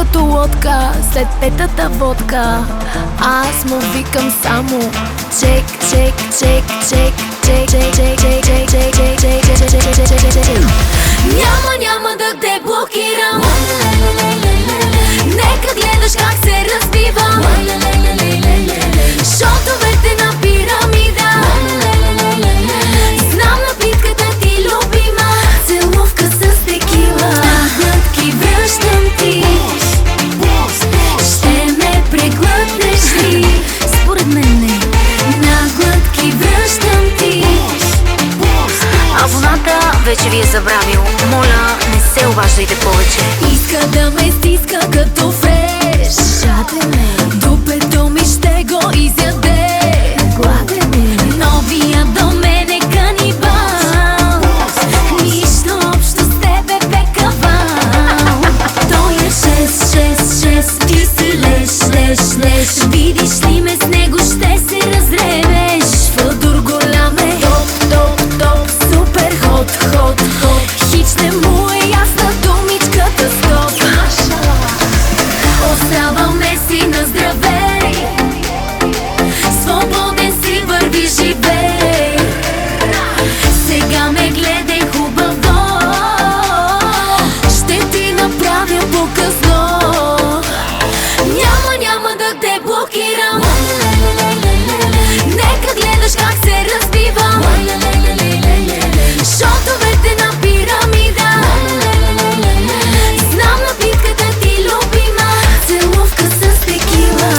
като лодка след петата водка. Аз му викам само чек, чек, чек, чек, чек, чек, чек, чек, чек, чек, чек, чек, чек, чек, чек, чек. Няма да те блокирам. Нека гледаш как се разбивам. Шотовете на пирамида. Знам напитката ти любима. Целувка с текила. На глътки връщам ти. Ще ме преглътнеш ли? Според мен не. На глътки връщам ти. Абоната вече ви е забравил. Моля, не се обаждайте повече. Иска да ме стиска като фреш. Шате ме. Дупето ми ще го изяде. Гладен е. Новия до мен е канибал. Нищо общо с тебе бе кавал. Той е 666. Ти си леш. Видиш ли ме с него ще се разревеш. Фълдур голям е. Топ. Супер хот. Хич не му е ясна думичката стоп. Оставаме си на здраве. Свободен си, върви, живей. Сега ме гледай хубаво. Ще ти направя показно. Няма да те блокирам. Нека гледаш как се разбивам. Шотовете на пирамида. Знам напитката ти любима. Целувка с текила.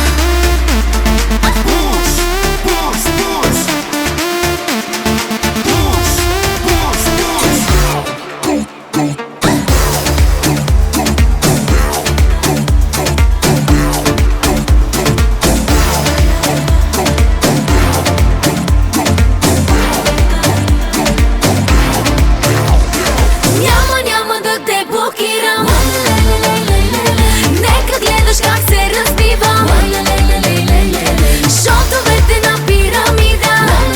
Няма да те блокирам. Нека гледаш как се разбивам. Шотовете на пирамида.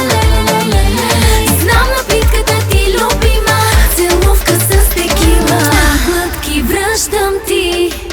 Знам напитката ти любима. Целувка с текила. На глътки връщам ти.